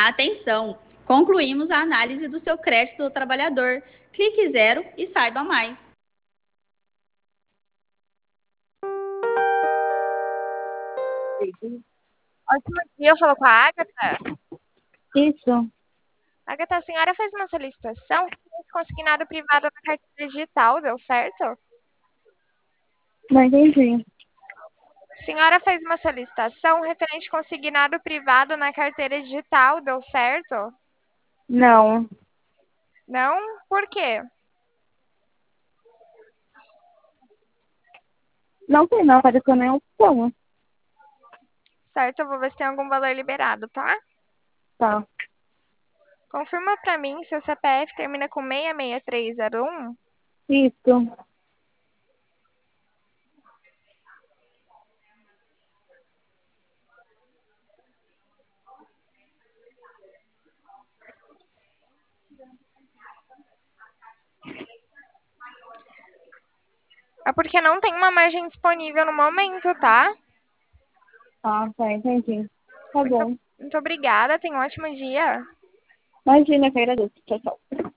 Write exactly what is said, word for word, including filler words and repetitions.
Atenção! Concluímos a análise do seu crédito do trabalhador. Clique zero e saiba mais. Ótimo dia, eu falo com a Agatha. Isso, Agatha, a senhora fez uma solicitação de consignado privado na carteira digital, deu certo? não entendi. A senhora fez uma solicitação referente consignado privado na carteira digital, deu certo? Não, Não? Por quê? não tem não, apareceu nenhuma opção. Certo, eu vou ver se tem algum valor liberado, tá? Tá, Confirma pra mim se o C P F termina com seis seis três zero um. isso. É porque não tem uma margem disponível no momento, tá? Ah, tá, entendi. Tá Muito, bom. muito obrigada, tenha um ótimo dia. Imagina, que agradeço. Tchau, tchau.